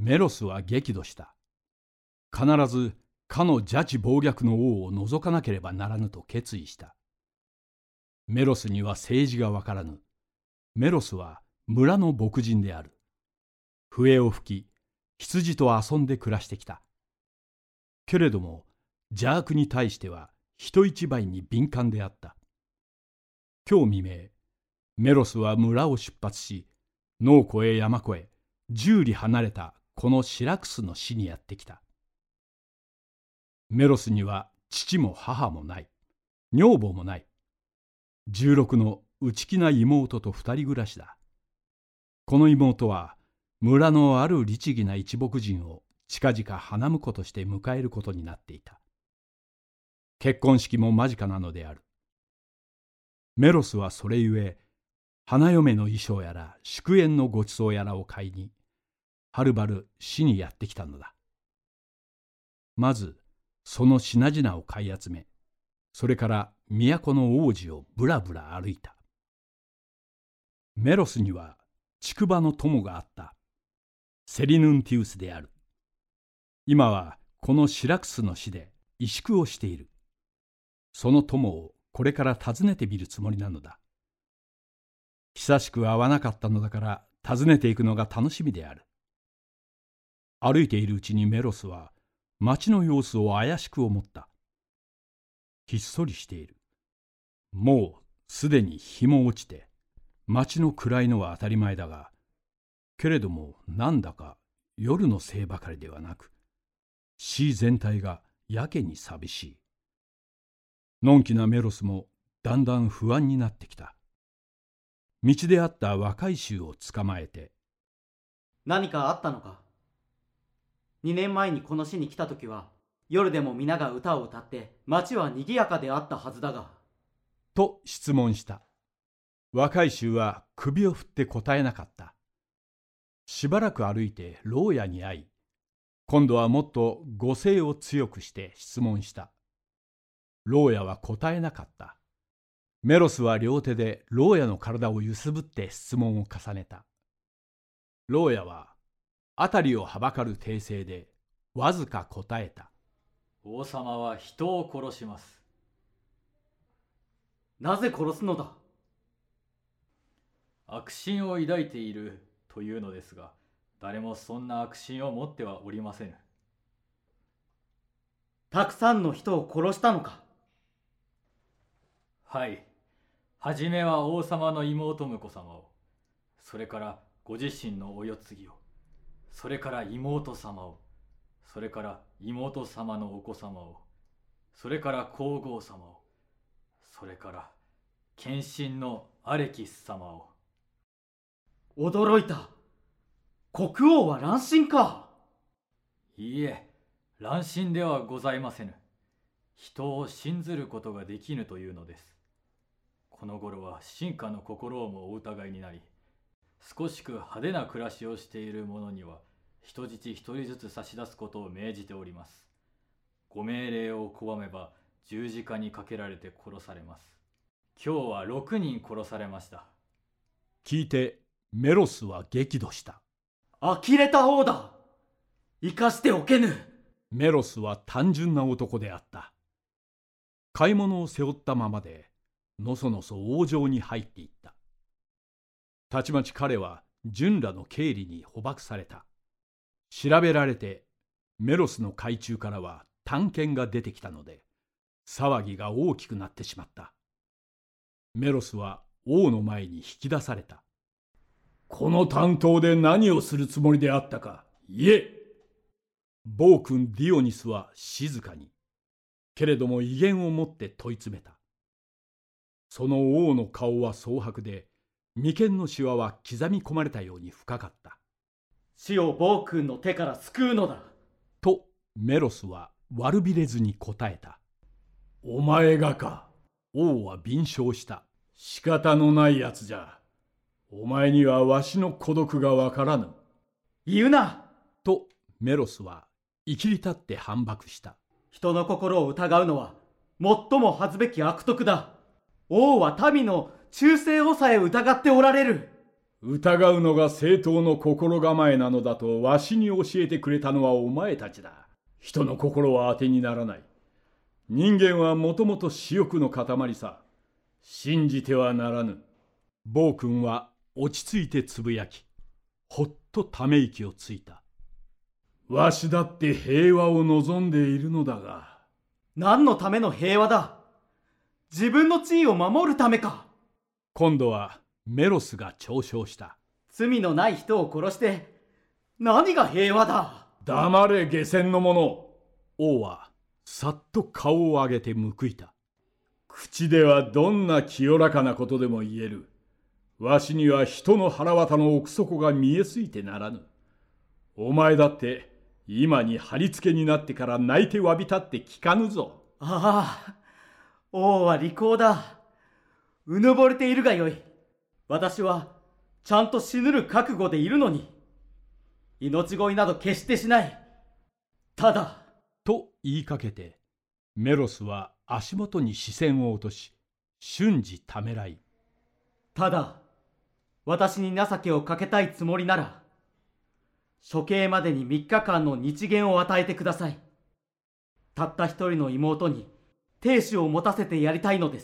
メロスは激怒した。必ずかの邪智暴虐の王を除かなければならぬと決意した。メロスには政治がわからぬ。メロスは村の牧人である。笛を吹き、羊と遊んで暮らしてきた。けれども邪悪に対しては人一倍に敏感であった。今日未明、メロスは村を出発し、農湖へ山越え、10里離れたこのシラクスの市にやってきた。メロスには父も母もない、女房もない。16の内気な妹と2人暮らしだ。この妹は村のある律儀な一牧人を近々花婿として迎えることになっていた。結婚式も間近なのである。メロスはそれゆえ、花嫁の衣装やら祝宴のごちそうやらを買いに、はるばる市にやってきたのだ。まずその品々を買い集め、それから都の王子をぶらぶら歩いた。メロスには竹馬の友があった。セリヌンティウスである。今はこのシラクスの市で医宿をしている。その友をこれから訪ねてみるつもりなのだ。久しく会わなかったのだから訪ねていくのが楽しみである。歩いているうちにメロスは町の様子を怪しく思った。ひっそりしている。もうすでに日も落ちて、町の暗いのは当たり前だが、けれどもなんだか夜のせいばかりではなく、市全体がやけに寂しい。のんきなメロスもだんだん不安になってきた。道で会った若い衆を捕まえて、 何かあったのか。2年前にこの市に来た時は、夜でも皆が歌を歌って町は賑やかであったはずだが。 と質問した。若い衆は首を振って答えなかった。しばらく歩いて牢屋に会い、今度はもっと語声を強くして質問した。牢屋は答えなかった。メロスは両手で牢屋の体を揺すぶって質問を重ねた。牢屋は辺りをはばかる体勢でわずか答えた。 王様は人を殺します。 なぜ殺すのだ。 悪心を抱いているというのですが、誰もそんな悪心を持ってはおりませぬ。 たくさんの人を殺したのか。 はい。はじめは王様の妹婿様を、それからご自身のお世継ぎを、それから妹様を、それから妹様のお子様を、それから皇后様を、それから献身のアレキス様を。 驚いた。国王は乱心か。 いいえ、乱心ではございませぬ。人を信ずることができぬというのです。この頃は臣下の心をもお疑いになり、少しく派手な暮らしをしている者には人質一人ずつ差し出すことを命じております。ご命令を拒めば十字架にかけられて殺されます。今日は6人殺されました。 聞いてメロスは激怒した。 呆れた王だ。生かしておけぬ。 メロスは単純な男であった。買い物を背負ったままでのそのそ王城に入っていった。たちまち彼は純らの経理に捕獲された。調べられてメロスの懐中からは短剣が出てきたので、騒ぎが大きくなってしまった。メロスは王の前に引き出された。この短刀で何をするつもりであったか言え。暴君ディオニスは静かに、けれども威厳を持って問い詰めた。その王の顔は蒼白で、眉間のシワは刻み込まれたように深かった。 死を暴君の手から救うのだ。 とメロスは悪びれずに答えた。お前がか。王は便笑した。仕方のないやつじゃ。お前にはわしの孤独がわからぬ。 言うな。 とメロスはいきり立って反駁した。 人の心を疑うのは最も恥ずべき悪徳だ。王は民の忠誠をさえ疑っておられる。 疑うのが正当の心構えなのだとわしに教えてくれたのはお前たちだ。人の心は当てにならない。人間はもともと私欲の塊さ。信じてはならぬ。暴君は落ち着いてつぶやき、ほっとため息をついた。わしだって平和を望んでいるのだが。 何のための平和だ。自分の地位を守るためか。 今度はメロスが嘲笑した。 罪のない人を殺して何が平和だ。 黙れ下賤の者。王はさっと顔を上げて報いた。口ではどんな清らかなことでも言える。わしには人の腹渡の奥底が見えすぎてならぬ。お前だって今に貼り付けになってから泣いてわびたって聞かぬぞ。 ああ、王は利口だ。うぬぼれているがよい。私はちゃんと死ぬる覚悟でいるのに、命乞いなど決してしない。ただと言いかけて、メロスは足元に視線を落とし、瞬時ためらい。 ただ私に情けをかけたいつもりなら、処刑までに3日間の日限を与えてください。たった一人の妹に亭主を持たせてやりたいのです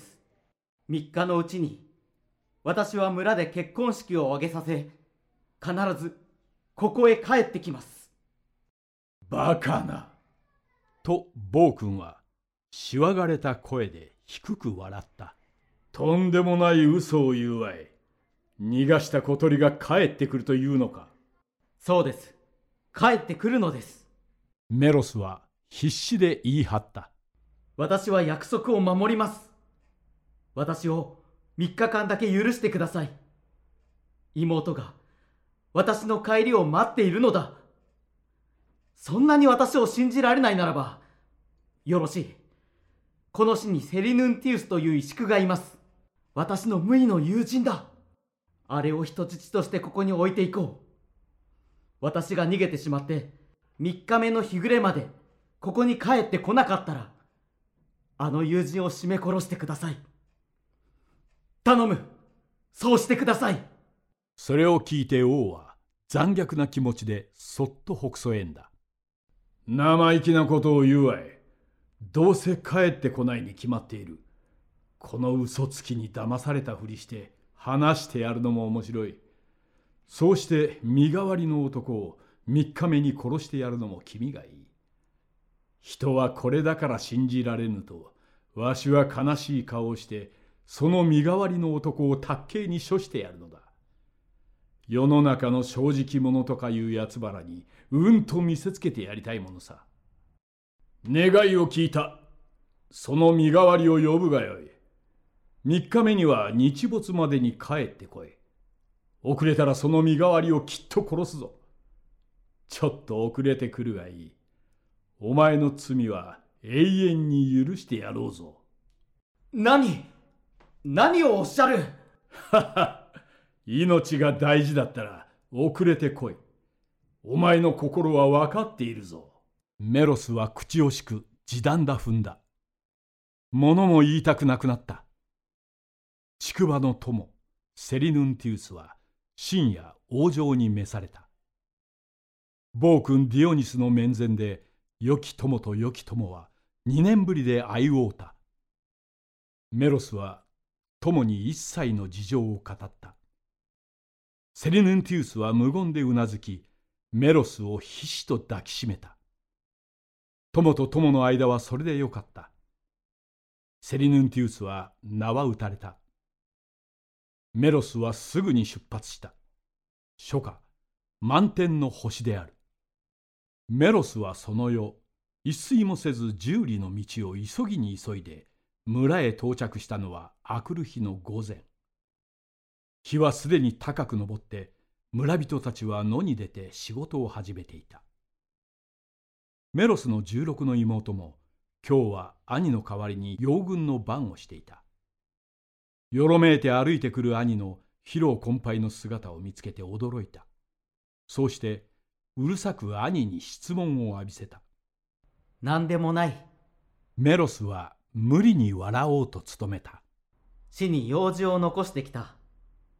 。3日のうちに私は村で結婚式を挙げさせ、必ずここへ帰ってきます。 バカな。と暴君はしわがれた声で低く笑った。とんでもない嘘を言うわい。逃がした小鳥が帰ってくるというのか。 そうです。帰ってくるのです。 メロスは必死で言い張った。 私は約束を守ります。私を3日間だけ許してください。妹が私の帰りを待っているのだ。そんなに私を信じられないならば、よろしい。この市にセリヌンティウスという石工がいます。私の無二の友人だ。あれを人質としてここに置いていこう。私が逃げてしまって3日目の日暮れまでここに帰ってこなかったら、あの友人を絞め殺してください。頼む、そうしてください。 それを聞いて王は残虐な気持ちでそっとほくそ笑んだ。生意気なことを言うわい。どうせ帰ってこないに決まっている。この嘘つきに騙されたふりして話してやるのも面白い。そうして身代わりの男を3日目に殺してやるのも気味がいい。人はこれだから信じられぬと、わしは悲しい顔をしてその身代わりの男を卓刑に処してやるのだ。世の中の正直者とかいうやつばらにうんと見せつけてやりたいものさ。願いを聞いた。その身代わりを呼ぶがよい。3日目には日没までに帰ってこい。遅れたらその身代わりをきっと殺すぞ。ちょっと遅れてくるがいい。お前の罪は永遠に許してやろうぞ。 何をおっしゃる。 はは、命が大事だったら遅れてこい。お前の心は分かっているぞ。メロスは口惜しく地団だ踏んだ。物も言いたくなくなった。竹馬の友セリヌンティウスは深夜王城に召された。暴君ディオニスの面前で良き友と良き友は2年ぶりで会い合うた。メロスは友に一切の事情を語った。セリヌンティウスは無言でうなずき、メロスをひしと抱きしめた。友と友の間はそれでよかった。セリヌンティウスは名は打たれた。メロスはすぐに出発した。初夏、満天の星である。メロスはその夜、一睡もせず十里の道を急ぎに急いで、村へ到着したのは明くる日の午前。日はすでに高く昇って、村人たちは野に出て仕事を始めていた。メロスの16の妹も、今日は兄の代わりに養軍の番をしていた。よろめいて歩いてくる兄の疲労困憊の姿を見つけて驚いた。そうしてうるさく兄に質問を浴びせた。 何でもない。 メロスは無理に笑おうと努めた。 死に用事を残してきた。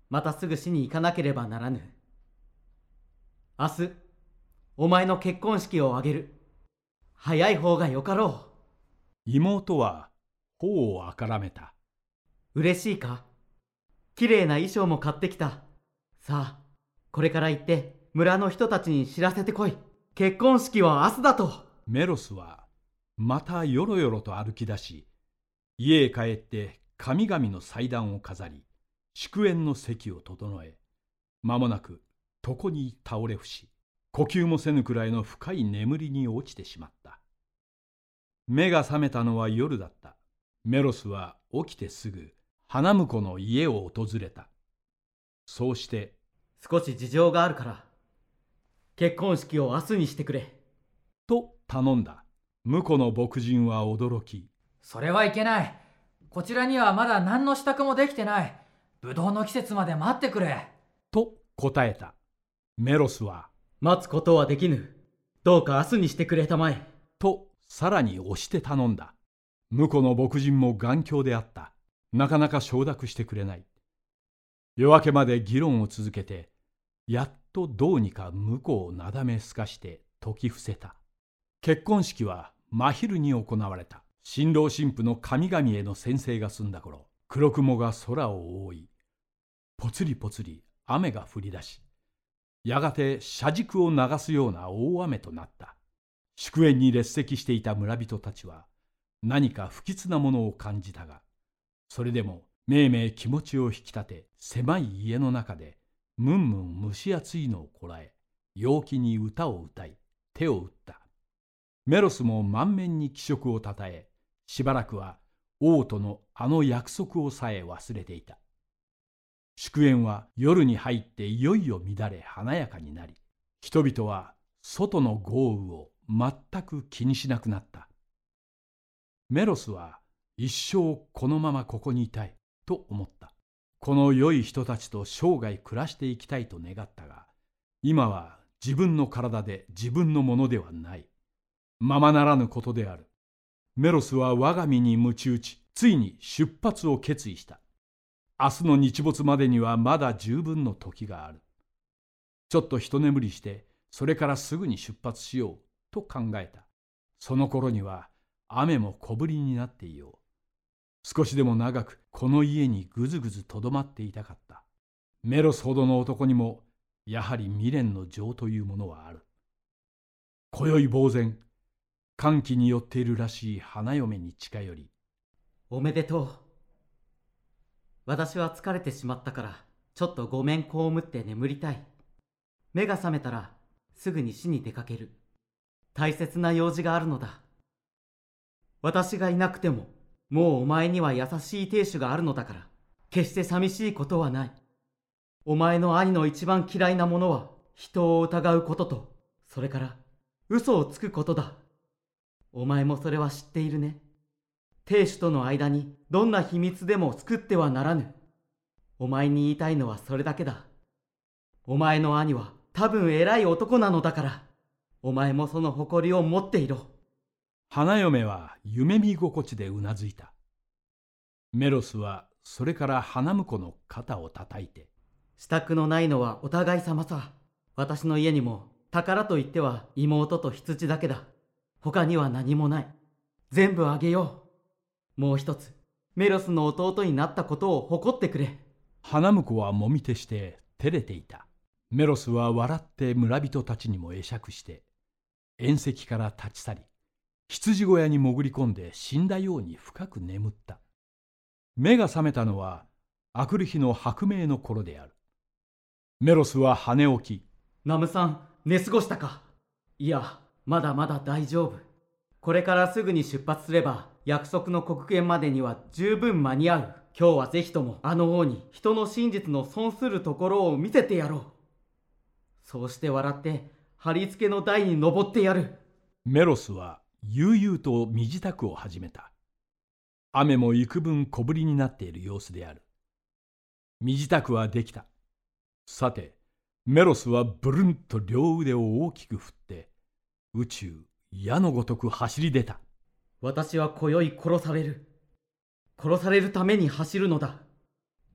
またすぐ死に行かなければならぬ。明日、お前の結婚式を挙げる。早い方がよかろう。 妹は頬をあからめた。 嬉しいか？きれいな衣装も買ってきた。さあ、これから行って村の人たちに知らせてこい。結婚式は明日だと。 メロスはまたよろよろと歩き出し、家へ帰って神々の祭壇を飾り、祝宴の席を整え、間もなく床に倒れ伏し、呼吸もせぬくらいの深い眠りに落ちてしまった。目が覚めたのは夜だった。メロスは起きてすぐ花婿の家を訪れた。そうして、 少し事情があるから結婚式を明日にしてくれと頼んだ。婿の牧人は驚き、 それはいけない。こちらにはまだ何の支度もできてない。ぶどうの季節まで待ってくれ。 と答えた。メロスは、 待つことはできぬ。どうか明日にしてくれたまえ。 とさらに押して頼んだ。婿の牧人も頑強であった。なかなか承諾してくれない。夜明けまで議論を続けて、やっとどうにか婿をなだめすかして説き伏せた。結婚式は真昼に行われた。新郎新婦の神々への宣誓が済んだ頃、黒雲が空を覆い、ぽつりぽつり雨が降り出し、やがて車軸を流すような大雨となった。祝宴に列席していた村人たちは何か不吉なものを感じたが、それでもめいめい気持ちを引き立て、狭い家の中でむんむん蒸し暑いのをこらえ、陽気に歌を歌い手を打った。メロスも満面に気色をたたえ、しばらくは王とのあの約束をさえ忘れていた。祝宴は夜に入っていよいよ乱れ華やかになり、人々は外の豪雨を全く気にしなくなった。メロスは一生このままここにいたいと思った。この良い人たちと生涯暮らしていきたいと願ったが、今は自分の体で自分のものではない。ままならぬことである。メロスは我が身に鞭打ち、ついに出発を決意した。明日の日没までにはまだ十分の時がある。ちょっと一眠りして、それからすぐに出発しようと考えた。その頃には雨も小降りになっていよう。少しでも長くこの家にぐずぐずとどまっていたかった。メロスほどの男にもやはり未練の情というものはある。今宵呆然、歓喜に寄っているらしい花嫁に近寄り、 おめでとう。私は疲れてしまったからちょっとごめん被って眠りたい。目が覚めたらすぐに市に出かける。大切な用事があるのだ。私がいなくてももうお前には優しい亭主があるのだから、決して寂しいことはない。お前の兄の一番嫌いなものは人を疑うことと、それから嘘をつくことだ。お前もそれは知っているね。亭主との間にどんな秘密でも作ってはならぬ。お前に言いたいのはそれだけだ。お前の兄は多分偉い男なのだから、お前もその誇りを持っていろ。 花嫁は夢見心地でうなずいた。メロスはそれから花婿の肩を叩いて、 支度のないのはお互い様さ。私の家にも宝といっては妹と羊だけだ。他には何もない。全部あげよう。もう一つ、メロスの弟になったことを誇ってくれ。 花婿はもみ手して照れていた。メロスは笑って村人たちにも会釈して、宴席から立ち去り、羊小屋に潜り込んで死んだように深く眠った。目が覚めたのはあくる日の白明の頃である。メロスは跳ね起き、 ナムさん、寝過ごしたか？いや、まだまだ大丈夫。これからすぐに出発すれば約束の刻限までには十分間に合う。今日はぜひともあの王に人の真実の損するところを見せてやろう。そうして笑って貼り付けの台に登ってやる。 メロスは悠々と身支度を始めた。雨も幾分小降りになっている様子である。身支度はできた。さて、メロスはブルンと両腕を大きく振って宇宙矢のごとく走り出た。 私は今宵殺される。殺されるために走るのだ。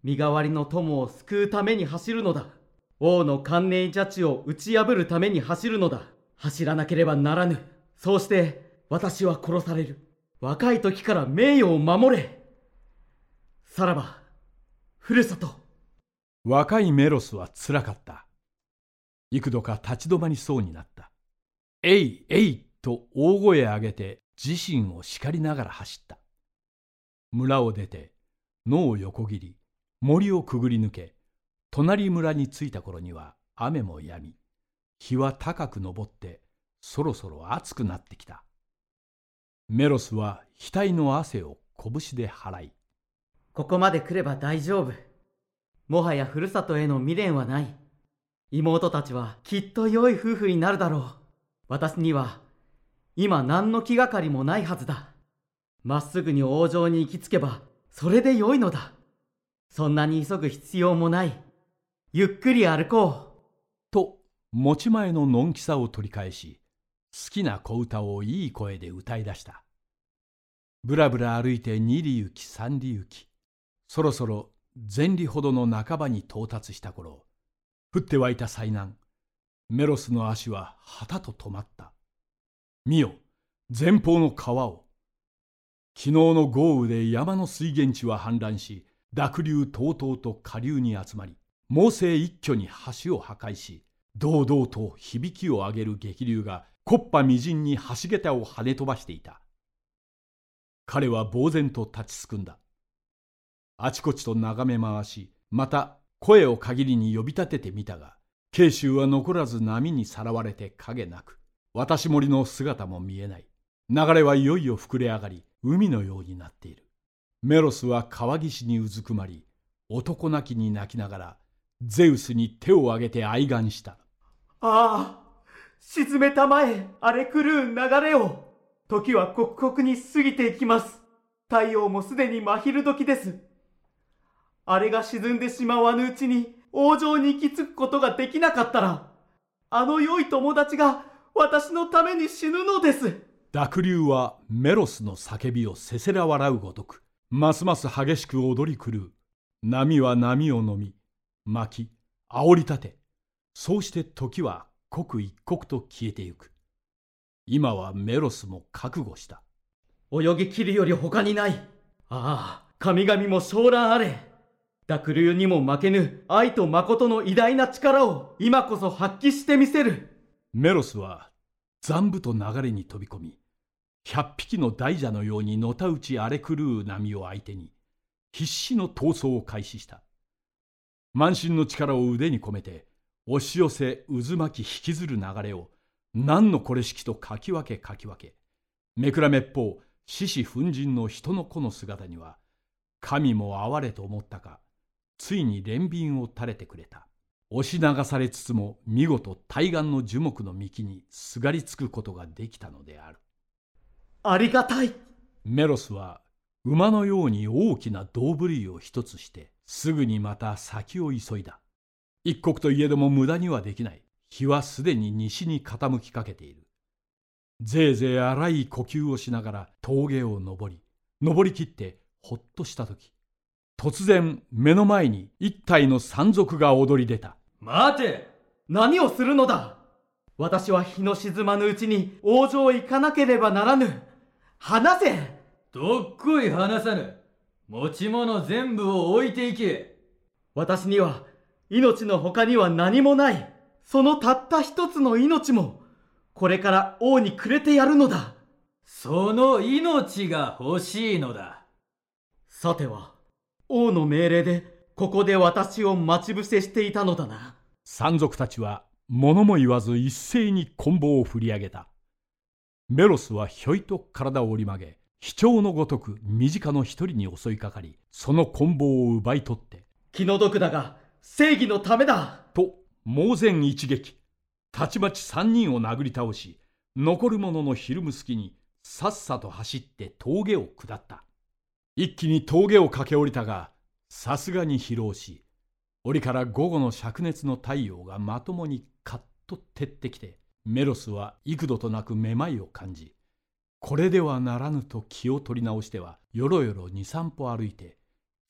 身代わりの友を救うために走るのだ。王の観念邪智を打ち破るために走るのだ。走らなければならぬ。そうして私は殺される。若い時から名誉を守れ。さらば、ふるさと。 若いメロスはつらかった。幾度か立ち止まりそうになった。えいえいと大声上げて自身を叱りながら走った。村を出て野を横切り森をくぐり抜け、隣村に着いた頃には雨も止み、日は高く昇ってそろそろ暑くなってきた。メロスは額の汗を拳で払い、 ここまで来れば大丈夫。もはやふるさとへの未練はない。妹たちはきっと良い夫婦になるだろう。私には今何の気がかりもないはずだ。まっすぐに王城に行き着けばそれで良いのだ。そんなに急ぐ必要もない。ゆっくり歩こう。 と持ち前ののんきさを取り返し、好きな小唄をいい声で歌い出した。ぶらぶら歩いて二里行き三里行き、そろそろ前里ほどの半ばに到達した頃、降って湧いた災難、メロスの足ははたと止まった。見よ、前方の川を。昨日の豪雨で山の水源地は氾濫し、濁流とうとうと下流に集まり、猛省一挙に橋を破壊し、堂々と響きを上げる激流が木っ端みじんに橋桁を跳ね飛ばしていた。彼は呆然と立ちすくんだ。あちこちと眺め回し、また声を限りに呼び立ててみたが、慶州は残らず波にさらわれて影なく、渡し森の姿も見えない。流れはいよいよ膨れ上がり、海のようになっている。メロスは川岸にうずくまり、男泣きに泣きながら、ゼウスに手を挙げて哀願した。 ああ、沈めたまえ荒れ狂う流れを。時は刻々に過ぎていきます。太陽もすでに真昼時です。あれが沈んでしまわぬうちに王城に行き着くことができなかったら、あの良い友達が私のために死ぬのです。 濁流はメロスの叫びをせせら笑うごとく、ますます激しく踊り狂う。波は波を飲み、巻き、煽り立て、そうして時は刻一刻と消えてゆく。今はメロスも覚悟した。 泳ぎ切るより他にない。ああ、神々も昇蘭あれ。濁流にも負けぬ愛と誠の偉大な力を今こそ発揮してみせる。 メロスは残部と流れに飛び込み、100匹の大蛇のようにのたうち荒れ狂う波を相手に必死の逃走を開始した。満身の力を腕に込めて押し寄せ渦巻き引きずる流れを何のこれしきとかき分けかき分け、めくらめっぽう獅子奮迅の人の子の姿には、神も哀れと思ったか、ついに憐憫を垂れてくれた。押し流されつつも見事対岸の樹木の幹にすがりつくことができたのである。 ありがたい。 メロスは馬のように大きな胴振りを一つしてすぐにまた先を急いだ。一刻といえども無駄にはできない。日はすでに西に傾きかけている。ぜいぜい荒い呼吸をしながら峠を登りきってほっとしたとき、突然目の前に一体の山賊が踊り出た。 待て！ 何をするのだ。私は日の沈まぬうちに王城へ行かなければならぬ。離せ！ どっこい離さぬ。持ち物全部を置いていけ。 私には命の他には何もない。そのたった一つの命もこれから王にくれてやるのだ。 その命が欲しいのだ。 さては王の命令でここで私を待ち伏せしていたのだな。 山賊たちは物も言わず一斉に棍棒を振り上げた。メロスはひょいと体を折り曲げ、飛鳥のごとく身近の一人に襲いかかり、その棍棒を奪い取って、 気の毒だが正義のためだと猛然一撃。たちまち3人を殴り倒し、残る者の昼むすきにさっさと走って峠を下った。一気に峠を駆け下りたが、さすがに疲労し、折から午後の灼熱の太陽がまともにカッと照ってきて、メロスは幾度となくめまいを感じ、これではならぬと気を取り直してはよろよろ2、3歩歩いて、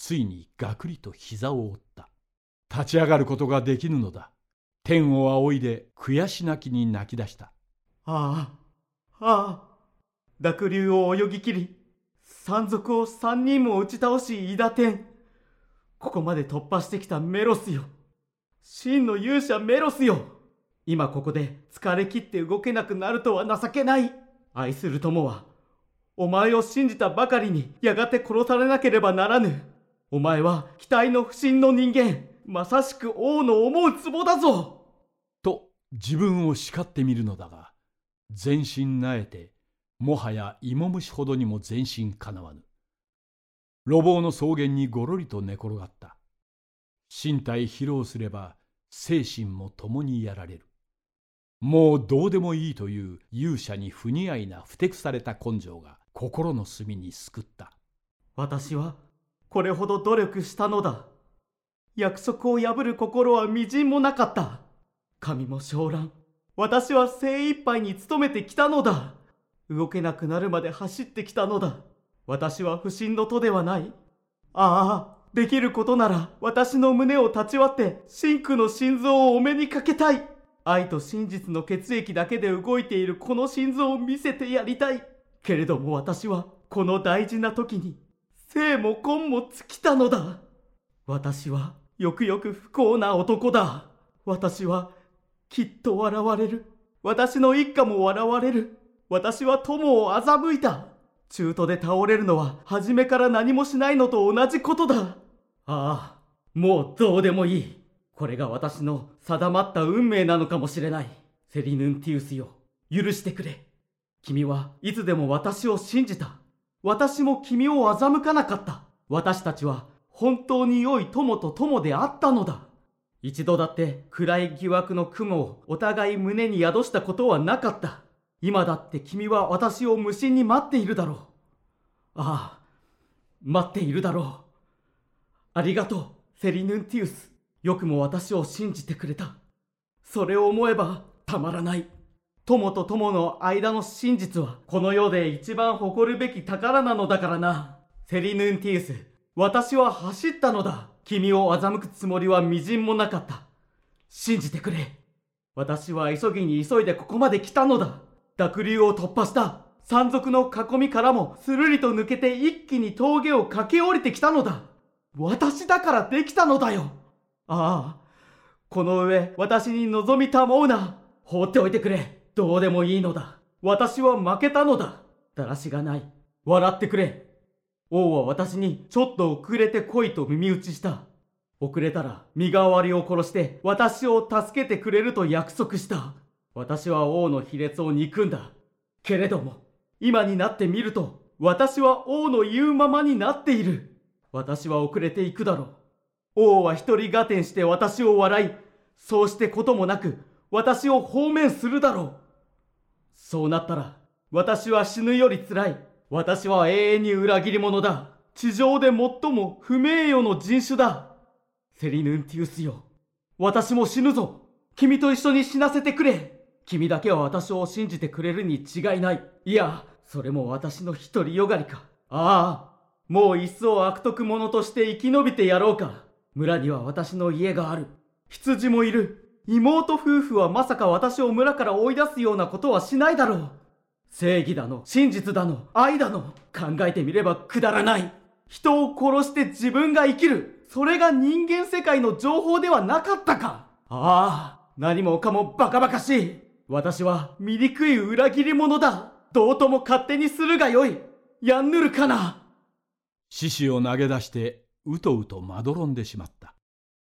ついにがくりと膝を折った。立ち上がることができぬのだ。天を仰いで悔し泣きに泣き出した。 ああ、ああ、濁流を泳ぎ切り、山賊を3人も打ち倒し、韋駄天。ここまで突破してきたメロスよ。真の勇者メロスよ。今ここで疲れ切って動けなくなるとは情けない。愛する友は、お前を信じたばかりにやがて殺されなければならぬ。お前は期待の不審の人間、まさしく王の思う壺だぞ。 と自分を叱ってみるのだが、全身なえて、もはや芋虫ほどにも全身かなわぬ。路傍の草原にごろりと寝転がった。身体疲労すれば精神も共にやられる。もうどうでもいいという勇者に不似合いなふてくされた根性が心の隅にすくった。 私はこれほど努力したのだ。約束を破る心はみじんもなかった。神も昇乱。私は精一杯に努めてきたのだ。動けなくなるまで走ってきたのだ。私は不審の徒ではない。ああ、できることなら私の胸を立ち割って真紅の心臓をお目にかけたい。愛と真実の血液だけで動いているこの心臓を見せてやりたい。けれども私はこの大事な時に生も根も尽きたのだ。私はよくよく不幸な男だ。私はきっと笑われる。私の一家も笑われる。私は友を欺いた。中途で倒れるのは初めから何もしないのと同じことだ。ああ、もうどうでもいい。これが私の定まった運命なのかもしれない。セリヌンティウスよ、許してくれ。君はいつでも私を信じた。私も君を欺かなかった。私たちは本当に良い友と友であったのだ。一度だって暗い疑惑の雲をお互い胸に宿したことはなかった。今だって君は私を無心に待っているだろう。ああ、待っているだろう。ありがとう、セリヌンティウス。よくも私を信じてくれた。それを思えばたまらない。友と友の間の真実はこの世で一番誇るべき宝なのだからな。セリヌンティウス、私は走ったのだ。君を欺くつもりはみじんもなかった。信じてくれ。私は急ぎに急いでここまで来たのだ。濁流を突破した。山賊の囲みからもするりと抜けて一気に峠を駆け下りてきたのだ。私だからできたのだよ。ああ、この上私に望みたもうな。放っておいてくれ。どうでもいいのだ。私は負けたのだ。だらしがない。笑ってくれ。王は私にちょっと遅れて来いと耳打ちした。遅れたら身代わりを殺して私を助けてくれると約束した。私は王の卑劣を憎んだ。けれども今になってみると私は王の言うままになっている。私は遅れていくだろう。王は一人合点して私を笑い、そうしてこともなく私を放免するだろう。そうなったら私は死ぬよりつらい。私は永遠に裏切り者だ。地上で最も不名誉の人種だ。セリヌンティウスよ、私も死ぬぞ。君と一緒に死なせてくれ。君だけは私を信じてくれるに違いない。いや、それも私の独りよがりか。ああ、もう一層悪徳者として生き延びてやろうか。村には私の家がある。羊もいる。妹夫婦はまさか私を村から追い出すようなことはしないだろう。正義だの、真実だの、愛だの、考えてみればくだらない。人を殺して自分が生きる。それが人間世界の情報ではなかったか。ああ、何もかもバカバカしい。私は醜い裏切り者だ。どうとも勝手にするがよい。やんぬるかな。 獅子を投げ出してうとうとまどろんでしまった。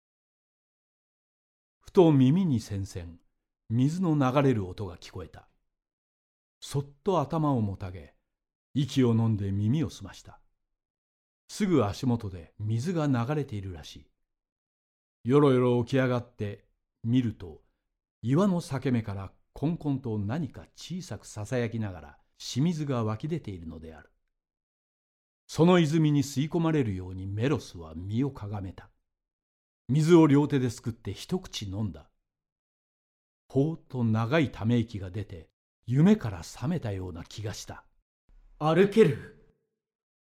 ふと耳にせんせん水の流れる音が聞こえた。そっと頭をもたげ、息を飲んで耳を澄ました。すぐ足元で水が流れているらしい。よろよろ起き上がって見ると、岩の裂け目からこんこんと何か小さくささやきながら清水が湧き出ているのである。その泉に吸い込まれるようにメロスは身をかがめた。水を両手ですくって一口飲んだ。ほうと長いため息が出て、夢から覚めたような気がした。 歩ける。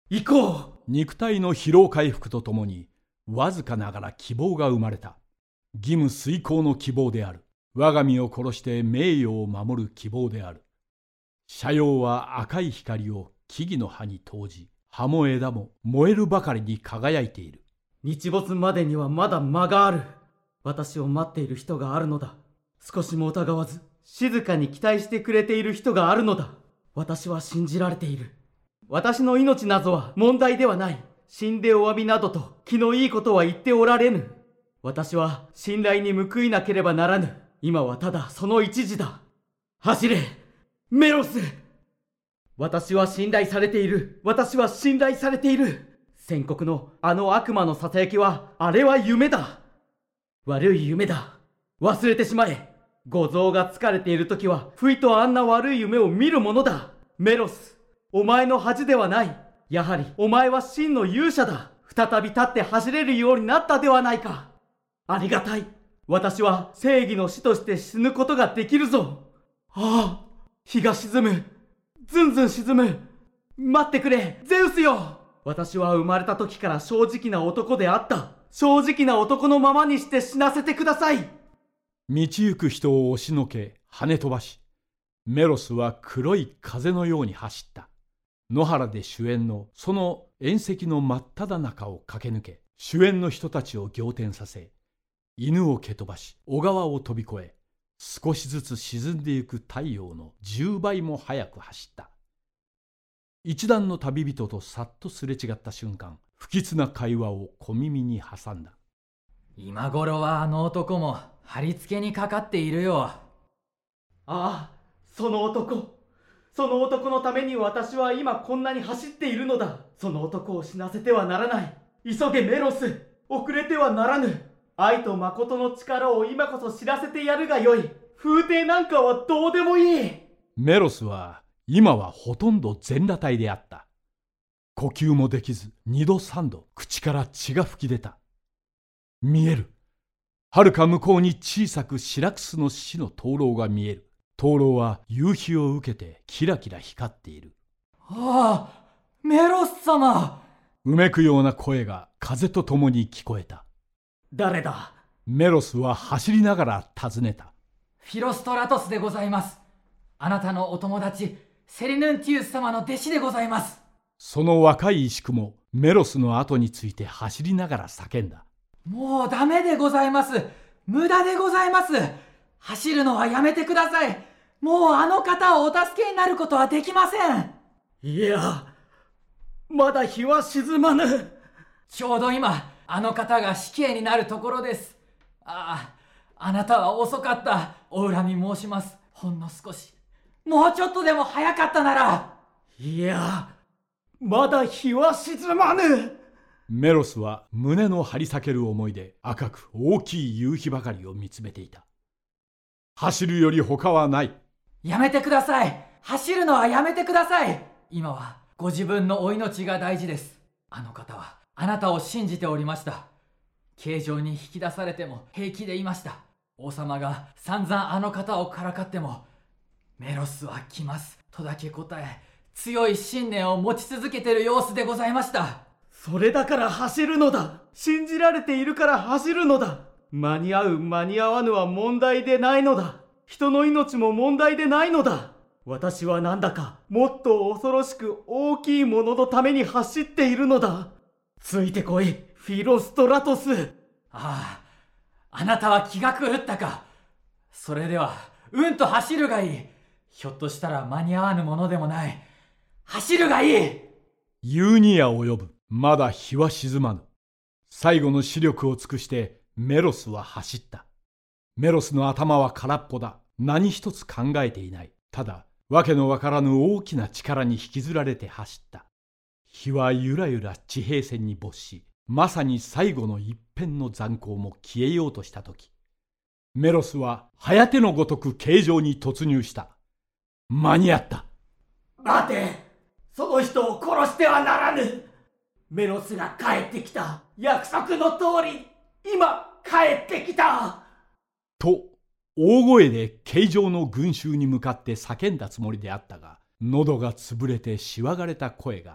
行こう。 肉体の疲労回復とともに、わずかながら希望が生まれた。義務遂行の希望である。我が身を殺して名誉を守る希望である。斜陽は赤い光を木々の葉に投じ、葉も枝も燃えるばかりに輝いている。 日没までにはまだ間がある。私を待っている人があるのだ。少しも疑わず、静かに期待してくれている人があるのだ。私は信じられている。私の命などは問題ではない。死んでお詫びなどと気のいいことは言っておられぬ。私は信頼に報いなければならぬ。今はただその一時だ。走れ、メロス。私は信頼されている。私は信頼されている。宣告のあの悪魔のささやきは、あれは夢だ。悪い夢だ。忘れてしまえ。五臓が疲れているときは、不意とあんな悪い夢を見るものだ。メロス、お前の恥ではない。やはり、お前は真の勇者だ。再び立って走れるようになったではないか。ありがたい。私は正義の死として死ぬことができるぞ。ああ、日が沈む。ずんずん沈む。待ってくれ、ゼウスよ。私は生まれた時から正直な男であった。正直な男のままにして死なせてください。 道行く人を押しのけ跳ね飛ばし、メロスは黒い風のように走った。野原で主演のその宴席の真っ只中を駆け抜け、主演の人たちを仰天させ、犬を蹴飛ばし小川を飛び越え、少しずつ沈んでゆく太陽の10倍も速く走った。一団の旅人とさっとすれ違った瞬間、不吉な会話を小耳に挟んだ。 今頃はあの男も貼り付けにかかっているよ。 ああ、その男。その男のために私は今こんなに走っているのだ。その男を死なせてはならない。急げメロス。遅れてはならぬ。愛と誠の力を今こそ知らせてやるがよい。風亭なんかはどうでもいい。 メロスは今はほとんど全裸体であった。呼吸もできず、2度3度口から血が噴き出た。見える。はるか向こうに小さくシラクスの死の灯籠が見える。灯籠は夕日を受けてキラキラ光っている。 ああ、メロス様。 うめくような声が風とともに聞こえた。 誰だ？ メロスは走りながら尋ねた。 フィロストラトスでございます。あなたのお友達セリヌンティウス様の弟子でございます。 その若い石工もメロスの後について走りながら叫んだ。 もうダメでございます。無駄でございます。走るのはやめてください。もうあの方をお助けになることはできません。 いや、まだ日は沈まぬ。 ちょうど今あの方が死刑になるところです。あなたは遅かった。お恨み申します。ほんの少し、もうちょっとでも早かったなら。 いや、まだ日は沈まぬ。 メロスは胸の張り裂ける思いで赤く大きい夕日ばかりを見つめていた。走るより他はない。 やめてください。走るのはやめてください。今はご自分のお命が大事です。あの方はあなたを信じておりました。刑場に引き出されても平気でいました。王様が散々あの方をからかっても、メロスは来ますとだけ答え、強い信念を持ち続けている様子でございました。 それだから走るのだ。信じられているから走るのだ。間に合う間に合わぬは問題でないのだ。人の命も問題でないのだ。私はなんだかもっと恐ろしく大きいもののために走っているのだ。ついてこい、フィロストラトス。 あなたは気が狂ったか。それではうんと走るがいい。ひょっとしたら間に合わぬものでもない。走るがいい。 夕に夜及ぶ。まだ日は沈まぬ。最後の視力を尽くしてメロスは走った。メロスの頭は空っぽだ。何一つ考えていない。ただわけのわからぬ大きな力に引きずられて走った。日はゆらゆら地平線に没し、まさに最後の一片の残光も消えようとしたとき、メロスは早手のごとく形状に突入した。間に合った。 待て、その人を殺してはならぬ。メロスが帰ってきた。約束の通り、今帰ってきた。 と大声で形状の群衆に向かって叫んだつもりであったが、喉が潰れてしわがれた声が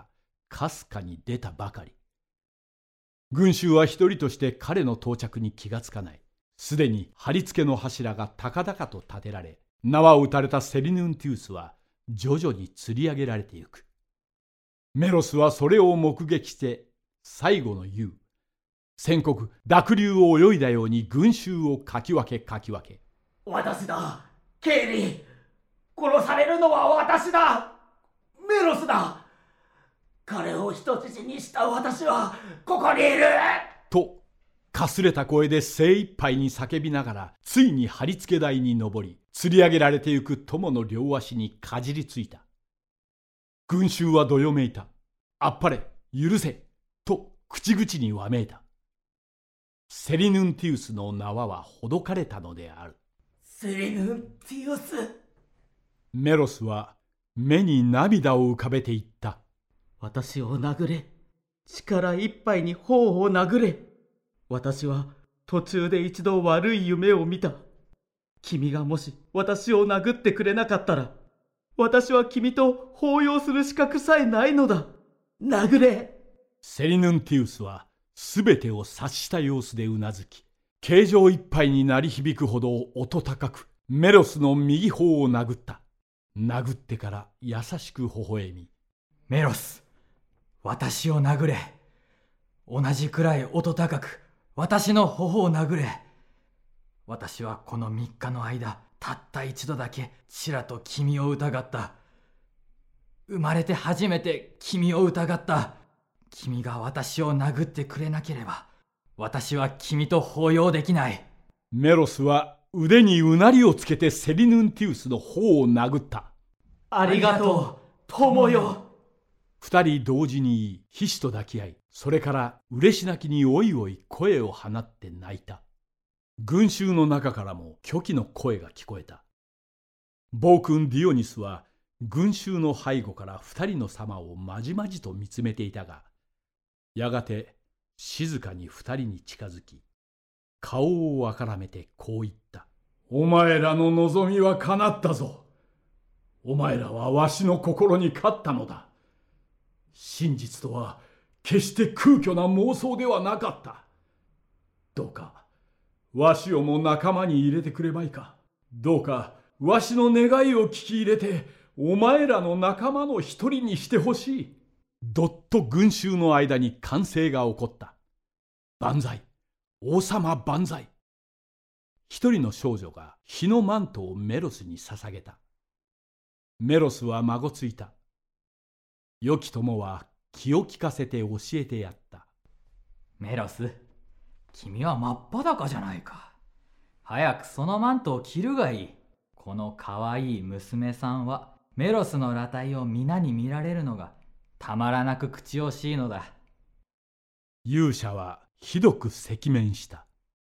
かすかに出たばかり。群衆は一人として彼の到着に気がつかない。すでに貼り付けの柱が高々と立てられ、縄を打たれたセリヌンティウスは徐々に吊り上げられてゆく。メロスはそれを目撃して最後の言う。千石濁流を泳いだように群衆をかき分け、 私だ、ケイリー。殺されるのは私だ。メロスだ。彼を人質にした私はここにいるとかすれた声で精一杯に叫びながら、ついに貼り付け台に登り、吊り上げられてゆく友の両足にかじりついた。群衆はどよめいた。あっぱれ、許せと口々にわめいた。セリヌンティウスの縄はほどかれたのである。 セリヌンティウス。 メロスは目に涙を浮かべていった。 私を殴れ。力いっぱいに頬を殴れ。私は途中で一度悪い夢を見た。君がもし私を殴ってくれなかったら、私は君と抱擁する資格さえないのだ。殴れ。 セリヌンティウスはすべてを察した様子でうなずき、形状いっぱいに鳴り響くほど音高くメロスの右頬を殴った。殴ってから優しく微笑み、 メロス、私を殴れ。同じくらい音高く私の頬を殴れ。私はこの3日の間、たった一度だけちらと君を疑った。生まれて初めて君を疑った。君が私を殴ってくれなければ、私は君と抱擁できない。 メロスは腕にうなりをつけてセリヌンティウスの頬を殴った。 ありがとう、友よ。 二人同時にひしと抱き合い、それから嬉し泣きにおいおい声を放って泣いた。群衆の中からも虚偽の声が聞こえた。暴君ディオニスは群衆の背後から二人の様をまじまじと見つめていたが、やがて静かに二人に近づき、顔をあからめてこう言った。お前らの望みは叶ったぞ。お前らはわしの心に勝ったのだ。真実とは決して空虚な妄想ではなかった。どうかわしをも仲間に入れてくれまいか。どうかわしの願いを聞き入れてお前らの仲間の一人にしてほしい。どっと群衆の間に歓声が起こった。万歳、王様万歳。一人の少女が日のマントをメロスに捧げた。メロスは孫ついた。良き友は気を利かせて教えてやった。 メロス、君は真っ裸じゃないか。早くそのマントを着るがいい。このかわいい娘さんはメロスの裸体を皆に見られるのがたまらなく口惜しいのだ。 勇者はひどく赤面した。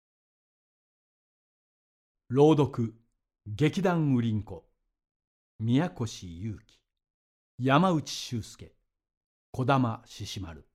朗読劇団ウリンコ、宮越祐樹、山内修介、児玉獅子丸。